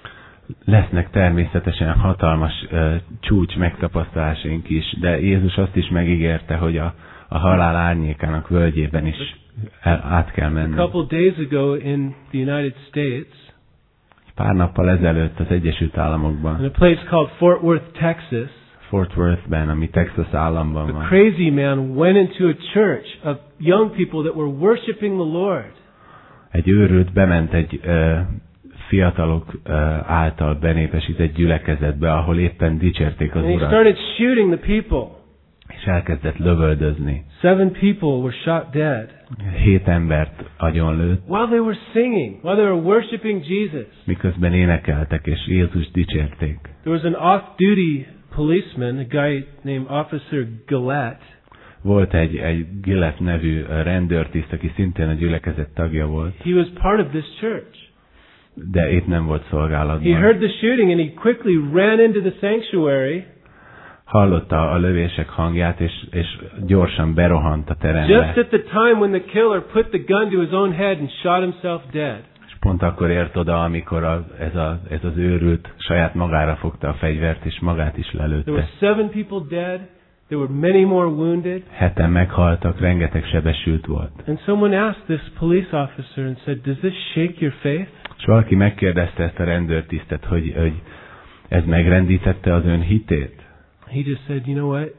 Lesznek természetesen hatalmas uh, csúcs megtapasztalásaink is, de Jézus azt is megígérte, hogy a, a halál árnyékának völgyében is el, át kell A menni. couple days ago in the United States, Pár nappal ezelőtt az Egyesült in Államokban, a place called Fort Worth, Texas, Fort Worthben, ami Texas államban a van, crazy man went into a church of young people that were worshiping the Lord. egy őrült bement egy uh, fiatalok uh, által benépesített gyülekezetbe, ahol éppen dicsérték az And he Urat, started shooting the people. és elkezdett lövöldözni. Seven people were shot dead Hét embert agyonlőtt, while they were singing, while they were worshiping Jesus. miközben énekeltek, és Jézust dicsérték. There was an off-duty policeman, a guy named Officer Gillette. Volt egy, egy Gillett nevű rendőrtiszt, aki szintén a gyülekezet tagja volt, He was part of this church. de itt nem volt He szolgálatban. heard the shooting and he quickly ran into the sanctuary Hallotta a lövések hangját, és, és gyorsan berohant a just terembe. at the time when the killer put the gun to his own head and shot himself dead. És pont akkor ért oda, amikor a, ez, a, ez az őrült saját magára fogta a fegyvert, és magát is There were lelőtte. seven people dead There were many more wounded. Heten meghaltak, rengeteg sebesült volt. And someone asked this police officer and said, "Does this shake your faith?" És valaki megkérdezte ezt a rendőrtisztet, hogy, hogy ez megrendítette az ön hitét? He just said, "You know what?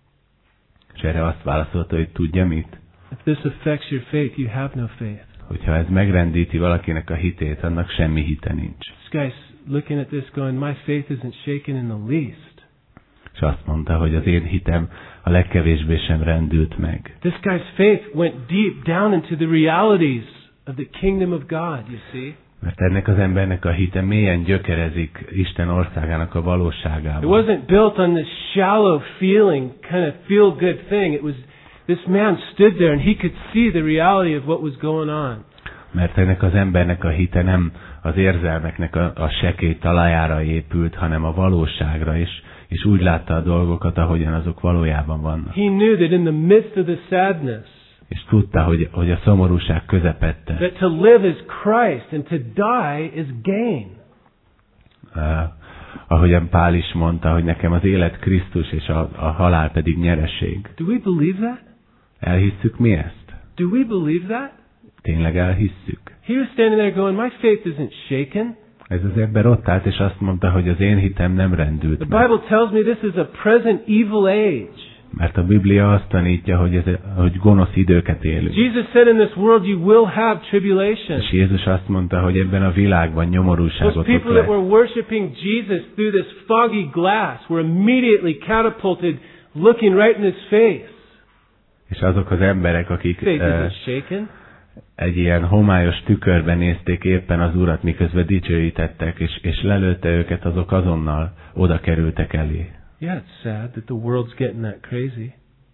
És erre azt válaszolta, hogy tudja mit? If this affects your faith, you have no faith." Hogyha ez megrendíti valakinek a hitét, annak semmi hite nincs. This guy's looking at this going, "My faith isn't shaken in the least." És azt mondta, hogy az én hitem a legkevésbé sem rendült meg. This guy's faith went deep down into the realities of the kingdom of God, you see. Mert ennek az embernek a hite mélyen gyökerezik Isten országának a It valóságában. wasn't built on this shallow feeling, kind of feel-good thing. It was, this man stood there and he could see the reality of what was going on. Mert ennek az embernek a hite nem az érzelmeknek a, a sekély talajára épült, hanem a valóságra is, és úgy látta a dolgokat, ahogyan azok valójában vannak. He knew that in the midst of the sadness, És tudta, hogy, hogy a szomorúság közepette, that to live is Christ and to die is gain. uh, ahogyan Pál is mondta, hogy nekem az élet Krisztus, és a, a halál pedig nyereség. Do we believe that? Elhisszük mi ezt? Do we believe that? Tényleg elhisszük? He was standing there going, "My faith isn't shaken." Ez az ember ott állt, és azt mondta, hogy az én hitem nem rendült The meg. Bible tells me this is a present evil age. Mert a Biblia azt tanítja, hogy, ez, hogy gonosz időket élünk. Jesus said in this world you will have tribulation. És Jézus azt mondta, hogy ebben a világban Those nyomorúságotok people that lesz. were worshiping Jesus through this foggy glass were immediately catapulted looking right in his face. És azok az emberek, akik Faith eh, isn't shaken. egy ilyen homályos tükörben nézték éppen az Urat, miközben dicsőítettek, és, és lelőtte őket, azok azonnal oda kerültek elé. Yeah, it's sad that the world's getting that crazy.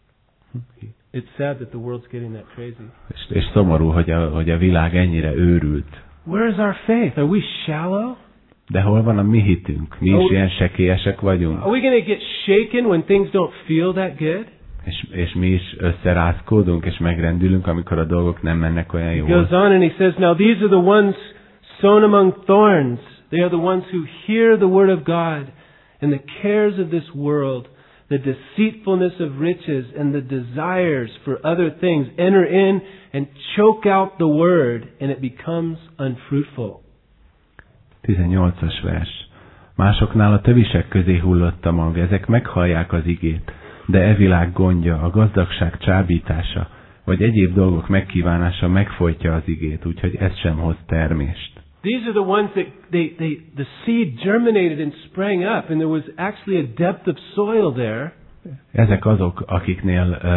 It's sad that the world's getting that crazy. És, és szomorú, hogy a, hogy a világ ennyire őrült. Where is our faith? Are we shallow? De hol van a mi hitünk? Mi is Oh. ilyen sekélyesek vagyunk. Are we going to get shaken when things don't feel that good? És, és mi is összerázkódunk, és megrendülünk, amikor a dolgok nem mennek olyan He jól. goes on and he says, "Now these are the ones sown among thorns. They are the ones who hear the word of God, and the cares of this world, the deceitfulness of riches, and the desires for other things enter in and choke out the word, and it becomes unfruitful." tizennyolcas vers. Másoknál a tövisek közé hullott a mag, ezek meghallják az igét, de e világ gondja, a gazdagság csábítása, vagy egyéb dolgok megkívánása megfojtja az igét, úgyhogy ez sem hoz termést. These are the ones that they, they, the seed germinated and sprang up, and there was actually a depth of soil there. Ezek azok, akiknél uh,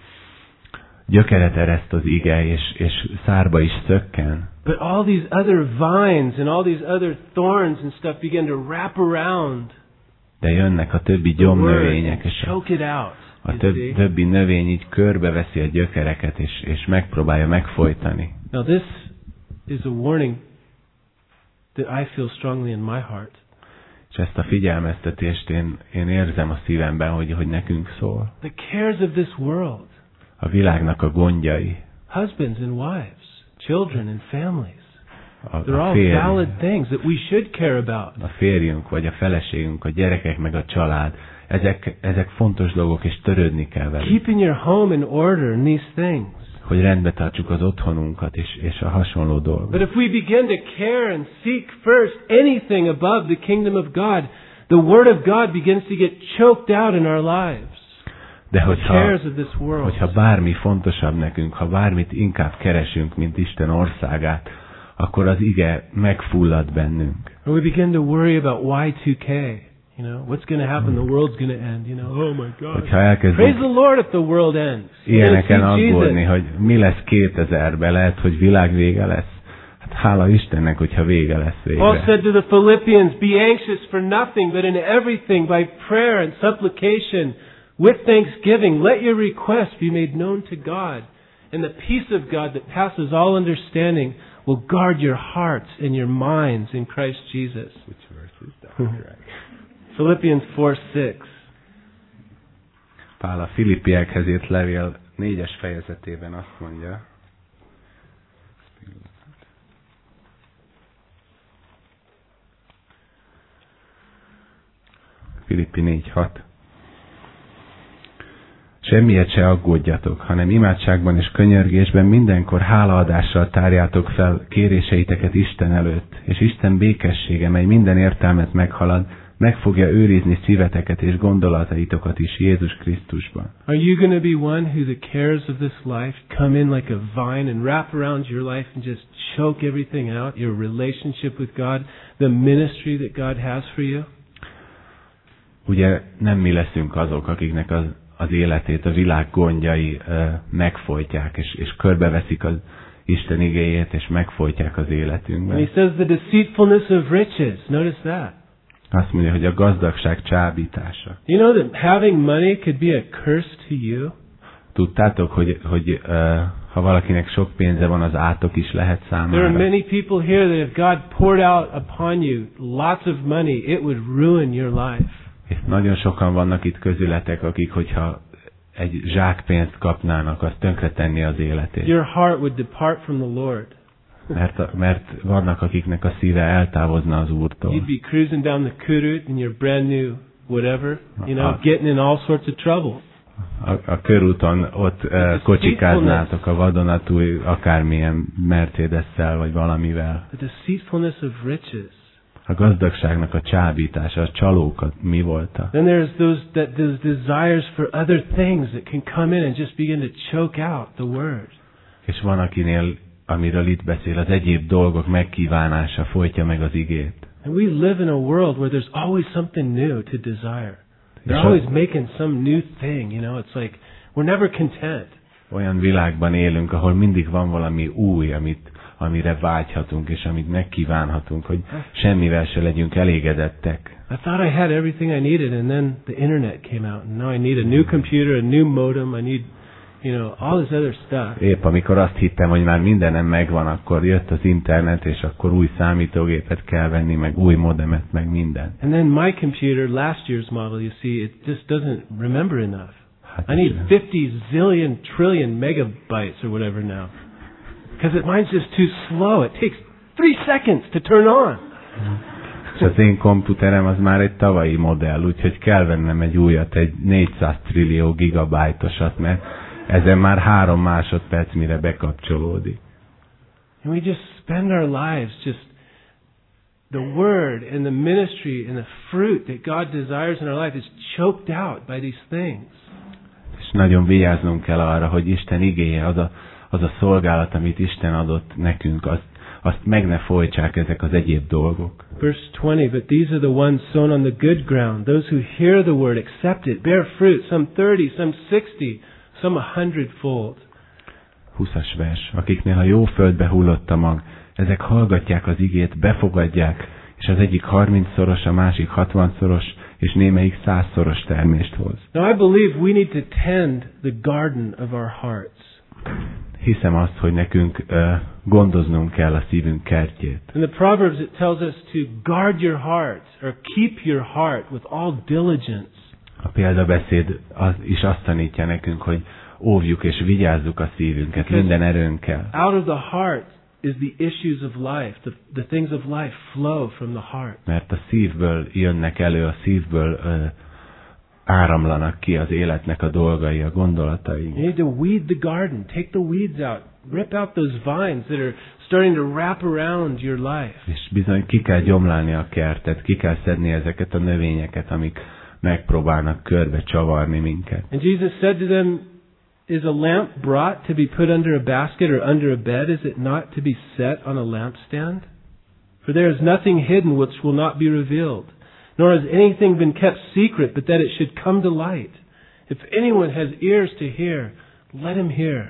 gyökeret ereszt az ige, és, és szárba is szökken. But all these other vines and all these other thorns and stuff began to wrap around De jönnek a többi the word gyomnövények, and és a, choke it out. a you több, see? többi növény így körbeveszi a gyökereket, és, és megpróbálja megfojtani. Now this is a warning that I feel strongly in my heart. És ezt a figyelmeztetést én, én érzem a szívemben, hogy, hogy nekünk szól. The cares of this world, A világnak a gondjai, husbands and wives, children and families, a, they're a, all férj, valid things that we should care about. a férjünk, vagy a feleségünk, a gyerekek, meg a család, ezek, ezek fontos dolgok, és törődni kell velük. Keeping your home in order and these things. Hogy rendbe tartsuk az otthonunkat, és, és a hasonló dolgok. But if we begin to care and seek first anything above the kingdom of God, the word of God begins to get choked out in our lives. De The hogyha, cares of this world. hogyha bármi fontosabb nekünk, ha bármit inkább keresünk, mint Isten országát, akkor az ige megfullad bennünk. Or we begin to worry about Y two K. You know, what's going to happen? The world's going to end. You know, oh my God. Hogyha Praise elkezdünk the Lord if the world ends. ilyeneken You're gonna see aggódni, Jesus. hogy mi lesz kétezerben, lehet, hogy világ vége lesz. Hát hála Istennek, hogyha vége lesz Paul végre. said to the Philippians, "Be anxious for nothing, but in everything by prayer and supplication with thanksgiving, let your requests be made known to God. And the peace of God that passes all understanding will guard your hearts and your minds in Christ Jesus." Which verse is that? Philippians four six. Pál a Filippiekhez írt levél négyes fejezetében azt mondja, Filippi négy hat. Semmiért se aggódjatok, hanem imádságban és könyörgésben mindenkor hálaadással tárjátok fel kéréseiteket Isten előtt, és Isten békessége, mely minden értelmet meghalad, meg fogja őrizni szíveteket és gondolataitokat is Jézus Krisztusban. Are you going to be one who the cares of this life come in like a vine and wrap around your life and just choke everything out, your relationship with God, the ministry that God has for you? Ugye nem mi leszünk azok, akiknek az, az életét a világ gondjai uh, megfojtják, és, és körbeveszik az Isten igéjét, és megfojtják az életünkben. And he says the deceitfulness of riches. Notice that. Azt mondja, hogy a gazdagság csábítása. You know that having money could be a curse to you? Tudtátok, hogy, hogy uh, ha valakinek sok pénze van, az átok is lehet számára. There are many people here that if God poured out upon you lots of money, it would ruin your life. És nagyon sokan vannak itt közületek, akik, hogyha egy zsák pénzt kapnának, az tönkretenni az életét. Your heart would depart from the Lord. Mert, mert vannak, akiknek a szíve eltávozna az Úrtól. You'd be cruising down the Kurut in your brand new whatever, you know, getting in all sorts of trouble. A, a körúton ott uh, kocsikáznátok a vadonatúj akármilyen Mercedes-szel vagy valamivel. The deceitfulness of riches. A gazdagságnak a csábítása, a csalókat mi voltak? Then there's those that those desires for other things that can come in and just begin to choke out the word. És van akinél, amiről itt beszél, az egyéb dolgok megkívánása folytja meg az igét. And we live in a world where there's always something new to desire. They're always making some new thing, you know, it's like we're never content. Olyan világban élünk, ahol mindig van valami új, amit, amire vágyhatunk, és amit megkívánhatunk, hogy semmivel se legyünk elégedettek. I thought I had everything I needed, and then the internet came out, and now I need a new computer, a new modem, I need, you know, all this other stuff. Épp amikor azt hittem, hogy már mindenem megvan, akkor jött az internet, és akkor új számítógépet kell venni, meg új modemet, meg minden. And then my computer, last year's model, you see, it just doesn't remember enough. I need fifty zillion trillion megabytes or whatever now. Because mine's just too slow. It takes three seconds to turn on. És az én komputerem az már egy tavalyi modell, úgyhogy kell vennem egy újat, egy négyszáz trillió gigabájtosat, mert ezen már három másodperc, mire bekapcsolódik. And we just spend our lives just the word and the ministry and the fruit that God desires in our life is choked out by these things. És nagyon vigyáznunk kell arra, hogy Isten igéje, az a, az a szolgálat, amit Isten adott nekünk, azt, azt meg ne folytsák ezek az egyéb dolgok. Verse twenty, but these are the ones sown on the good ground, those who hear the word, accept it, bear fruit, some thirty, some sixty, some a hundredfold. huszas vers. Akiknél a jó földbe hullott a mag, ezek hallgatják az igét, befogadják, és az egyik harmincszoros, a másik hatvanszoros, és némelyik százszoros termést hoz. Now I believe we need to tend the garden of our hearts. Hiszem azt, hogy nekünk uh, gondoznunk kell a szívünk kertjét. In the Proverbs it tells us to guard your heart, or keep your heart with all diligence. A példabeszéd az, is azt tanítja nekünk, hogy óvjuk és vigyázzuk a szívünket minden erőnkkel. Out of the heart is the issues of life. The, the things of life flow from the heart. Mert a szívből jönnek elő, a szívből uh, áramlanak ki az életnek a dolgai, a gondolatai. You need to weed the garden. Take the weeds out. Rip out those vines that are starting to wrap around your life. És bizony ki kell gyomlálni a kertet, ki kell szedni ezeket a növényeket, amik megpróbálnak körbe csavarni minket. And Jesus said to them, is a lamp brought to be put under a basket or under a bed? Is it not to be set on a lampstand? For there is nothing hidden which will not be revealed, nor has anything been kept secret, but that it should come to light. If anyone has ears to hear, let him hear.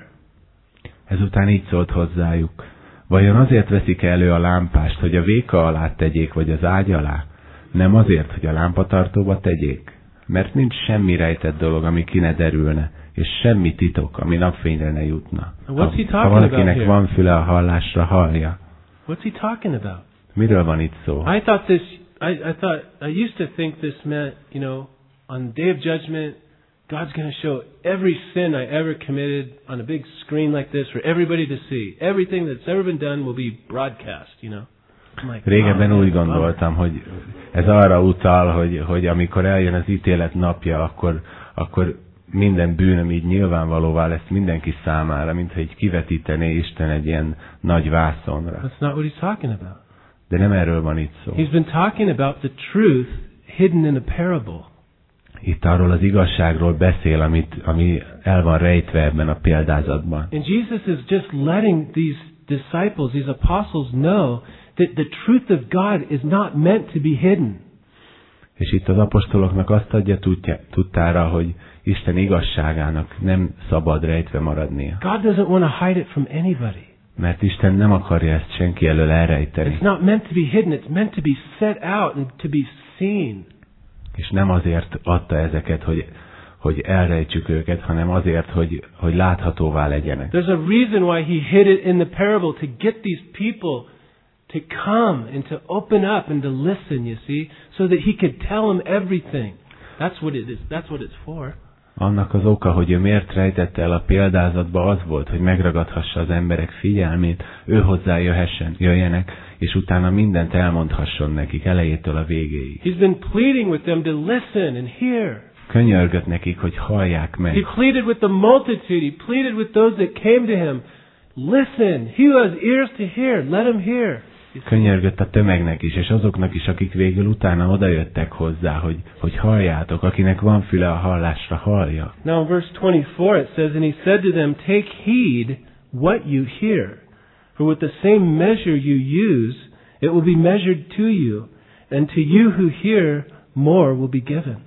Ezután így szólt hozzájuk. Vajon azért veszik elő a lámpást, hogy a véka alá tegyék, vagy az ágy alá? Nem azért, hogy a lámpatartóba tegyék? Mert nincs semmi rejtett dolog, ami ki ne derülne, és semmi titok, ami napfényre ne jutna. Ha, ha valakinek van füle a hallásra, hallja. What's he talking about? Miről van itt szó? I thought this, I, I thought, I used to think this meant, you know, on the day of judgment, God's going to show every sin I ever committed on a big screen like this for everybody to see. Everything that's ever been done will be broadcast, you know. Like, régebben úgy gondoltam, hogy ez arra utal, hogy, hogy amikor eljön az ítélet napja, akkor, akkor minden bűnöm így nyilvánvalóvá lesz mindenki számára, mintha így kivetítené Isten egy ilyen nagy vászonra. That's not what he's talking about. De nem erről van itt szó. He's been talking about the truth hidden in a parable. Itt arról az igazságról beszél, amit, ami el van rejtve ebben a példázatban. And Jesus is just letting these disciples, these apostles know that the truth of God is not meant to be hidden. És itt az apostoloknak azt adja tudtára, hogy Isten igazságának nem szabad rejtve maradnia. God doesn't want to hide it from anybody. Mert Isten nem akarja ezt senki elől elrejteni. It's not meant to be hidden, it's meant to be set out and to be seen. És nem azért adta ezeket, hogy, hogy elrejtsük őket, hanem azért, hogy, hogy láthatóvá legyenek. There's a reason why he hid it in the parable, to get these people to come and to open up and to listen, you see, so that he could tell them everything. That's what it is. That's what it's for. Annak az oka, hogy ő miért rejtette el a példázatba, az volt, hogy megragadhassa az emberek figyelmét, ő hozzá jöhessen, jöjjenek, és utána mindent elmondhasson nekik elejétől a végéig. He's been pleading with them to listen and hear. Könyörgött nekik, hogy hallják meg. He pleaded with the multitude. He pleaded with those that came to him. Listen. He who has ears to hear, let him hear. Könyörgött a tömegnek is, és azoknak is, akik végül utána odajöttek hozzá, hogy, hogy halljátok, akinek van füle a hallásra, hallja. Now in verse twenty-four it says, and he said to them, take heed what you hear. For with the same measure you use, it will be measured to you, and to you who hear, more will be given.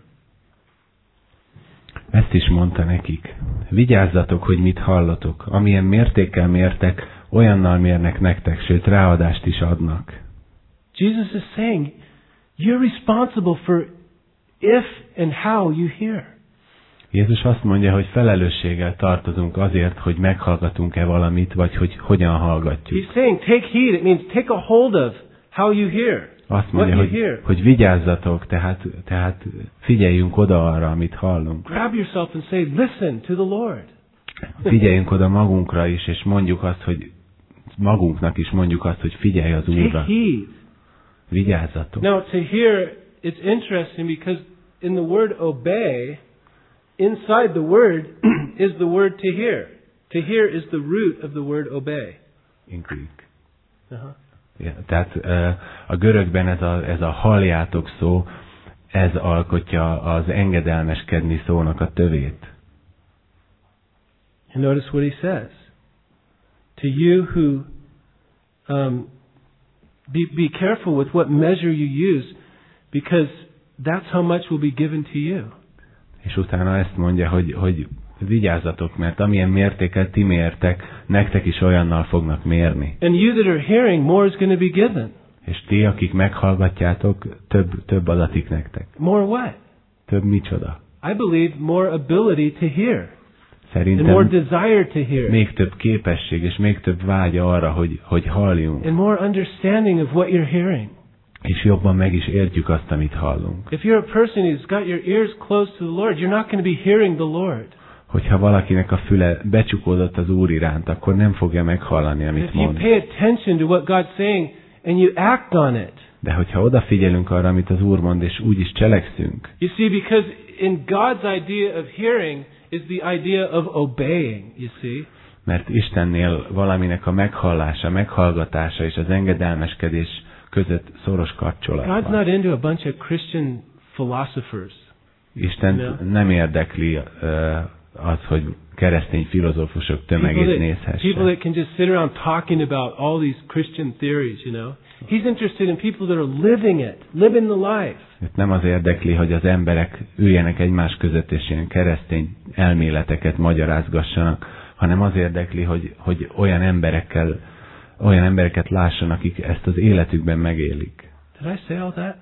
Ezt is mondta nekik. Vigyázzatok, hogy mit hallotok. Amilyen mértékkel mértek, olyannal mérnek nektek, sőt ráadást is adnak. Jesus is saying, you're responsible for if and how you hear. Jézus azt mondja, hogy felelősséggel tartozunk azért, hogy meghallgatunk-e valamit, vagy hogy hogyan hallgatjuk. He's saying, take heed. It means take a hold of how you hear. Azt mondja, hogy, hogy vigyázzatok, tehát, tehát figyeljünk oda arra, amit hallunk. Grab yourself and say, listen to the Lord. Figyeljünk oda magunkra is, és mondjuk azt, hogy magunknak is mondjuk azt, hogy figyelj az Úrra. Take heed. Vigyázzatok. Now to hear, it's interesting because in the word obey, inside the word is the word to hear. To hear is the root of the word obey. In Greek. Uh-huh. Yeah, tehát uh, a görögben ez a, ez a halljátok szó, ez alkotja az engedelmeskedni szónak a tövét. And notice what he says. To you who um, be, be careful with what measure you use, because that's how much will be given to you. És utána ezt mondja, hogy, hogy vigyázzatok, mert amilyen mértéket ti mértek, nektek is olyannal fognak mérni. And you that are hearing, more is going to be given. És ti, akik meghallgatjátok, több, több adatik nektek. More what? Több micsoda? I believe more ability to hear. Szerintem and more desire to hear. Még több képesség és még több vágya arra, hogy, hogy halljunk. And more understanding of what you're hearing. És jobban meg is értjük azt, amit hallunk. If you're a person who's got your ears close to the Lord, you're not going to be hearing the Lord. Hogyha valakinek a füle becsukódott az Úr iránt, akkor nem fogja meghallani, amit mond. If you pay attention to what God's saying and you act on it. De hogyha odafigyelünk arra, amit az Úr mond, és úgy is cselekszünk. You see, because in God's idea of hearing is the idea of obeying, you see. Mert Istennél valaminek a meghallása, meghallgatása és az engedelmeskedés között szoros kapcsolat van. God's not into a bunch of Christian philosophers. Isten you know? nem érdekli uh, az, hogy keresztény filozófusok tömegét nézhesse. People that can just sit around talking about all these Christian theories, you know. He's interested in people that are living it, living the life. Őt nem az érdekli, hogy az emberek üljenek egymás között és ilyen keresztény elméleteket magyarázgassanak, hanem az érdekli, hogy, hogy olyan emberekkel, olyan embereket lásson, akik ezt az életükben megélik. Did I say all that? Yeah,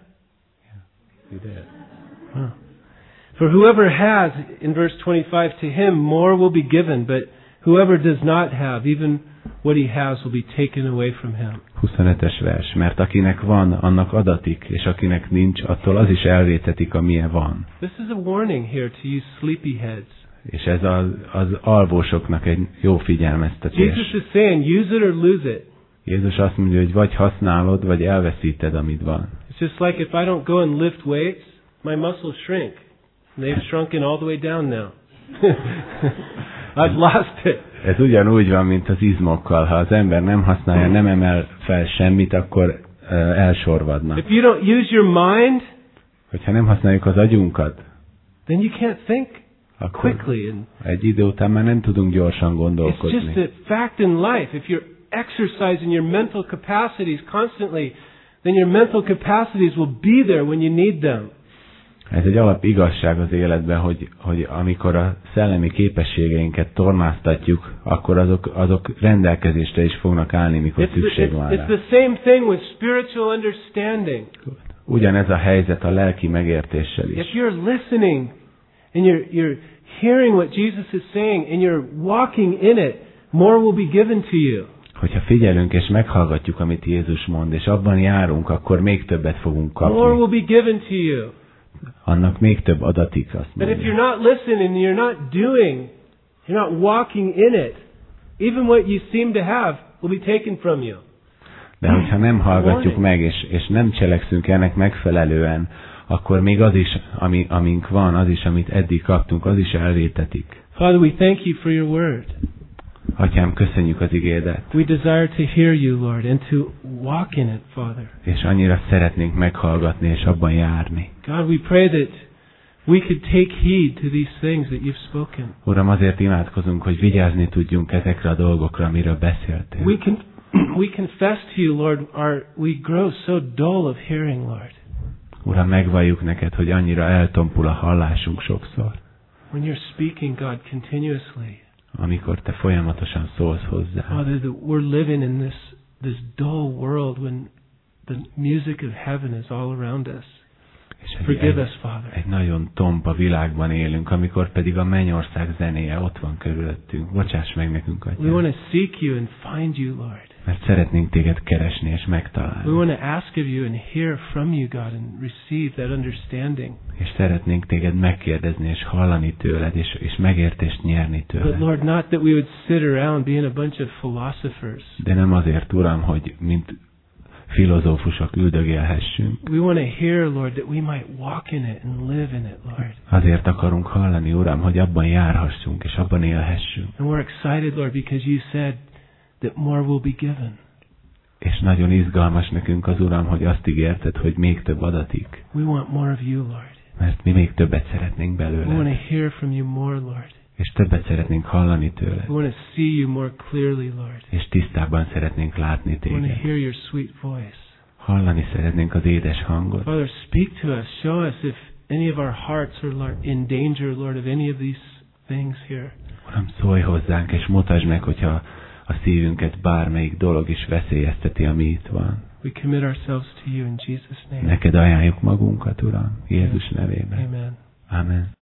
you did. Huh. For whoever has, in verse twenty-five, to him more will be given, but whoever does not have, even what he has will be taken away from him. huszonötös vers, mert akinek van, annak adatik, és akinek nincs, attól az is elvétetik, amilyen van. This is a warning here to you sleepyheads. És ez az, az alvósoknak egy jó figyelmeztetés. Jesus is saying, use it or lose it. Jézus azt mondja, hogy vagy használod, vagy elveszíted, amit van. It's just like if I don't go and lift weights, my muscles shrink. And they've shrunken all the way down now. I've lost it. Ez ugyanúgy van, mint az izmokkal. Ha az ember nem használja, nem emel fel semmit, akkor uh, elsorvadnak. If you don't use your mind, hogyha nem használjuk az agyunkat, then you can't think akkor quickly. And egy idő után már nem tudunk gyorsan it's gondolkodni. just a fact in life. If you're exercising your mental capacities constantly, then your mental capacities will be there when you need them. Ez egy alap igazság az életben, hogy, hogy amikor a szellemi képességeinket tornáztatjuk, akkor azok, azok rendelkezésre is fognak állni, mikor It's the, szükség van it's, rá. it's the same thing with spiritual understanding. Ugyanez a helyzet a lelki megértéssel If is. you're listening and you're, you're hearing what Jesus is saying and you're walking in it, more will be given to you. Hogyha figyelünk és meghallgatjuk, amit Jézus mond, és abban járunk, akkor még többet fogunk More kapni. will be given to you. Annak még több adatik, azt But if mondja. you're not listening, you're not doing, you're not walking in it, even what you seem to have will be taken from you. De hogyha nem hallgatjuk meg, és, és nem cselekszünk ennek megfelelően, akkor még az is, ami, amink van, az is, amit eddig kaptunk, az is elvétetik. Father, we thank you for your word. Atyám, köszönjük az igédet, We desire to hear you, Lord, and to walk in it, Father. és annyira szeretnénk meghallgatni, és abban járni. God, we pray that we could take heed to these things that you've spoken. Uram, azért imádkozunk, hogy vigyázni tudjunk ezekre a dolgokra, amiről beszéltél. We can we confess to you, Lord, our we grow so dull of hearing, Lord. Uram, megvalljuk neked, hogy annyira eltompul a hallásunk sokszor, When you're speaking, God, continuously. amikor te folyamatosan szólsz hozzá. Father, that we're living in this this dull world when the music of heaven is all around us. És egy, Forgive egy, us, Father. egy nagyon tompa világban élünk, amikor pedig a mennyország zenéje ott van körülöttünk. Bocsáss meg nekünk, We Atyám, want to seek you and find you, Lord. mert szeretnénk téged keresni és We megtalálni. want to ask of you and hear from you, God, and receive that understanding. És szeretnénk téged megkérdezni és hallani tőled, és, és megértést nyerni But tőled. Lord, not that we would sit around being a bunch of philosophers. De nem azért, Uram, hogy mint filozófusok üldögélhessünk. We want to hear, Lord, that we might walk in it and live in it, Lord. Azért akarunk hallani, Uram, hogy abban járhassunk, és abban élhessünk. And we're excited, Lord, because you said that more will be given. És nagyon izgalmas nekünk az, Uram, hogy azt ígérted, hogy még több adatik. We want more of you, Lord. Mert mi még többet szeretnénk We want belőle. to hear from you more, Lord. És többet szeretnénk hallani tőle. We want to see you more clearly, Lord. És tisztábban szeretnénk látni We want to téged. hear your sweet voice. Hallani szeretnénk az édes hangot. Father, speak to us. Show us if any of our hearts are Lord, in danger, Lord, of any of these things here. Uram, szólj hozzánk, és mutasd meg, hogyha a szívünket bármelyik dolog is veszélyezteti, ami itt van. We commit ourselves to you in Jesus' name. Neked ajánljuk magunkat, Uram, Jézus nevében. Amen. Amen.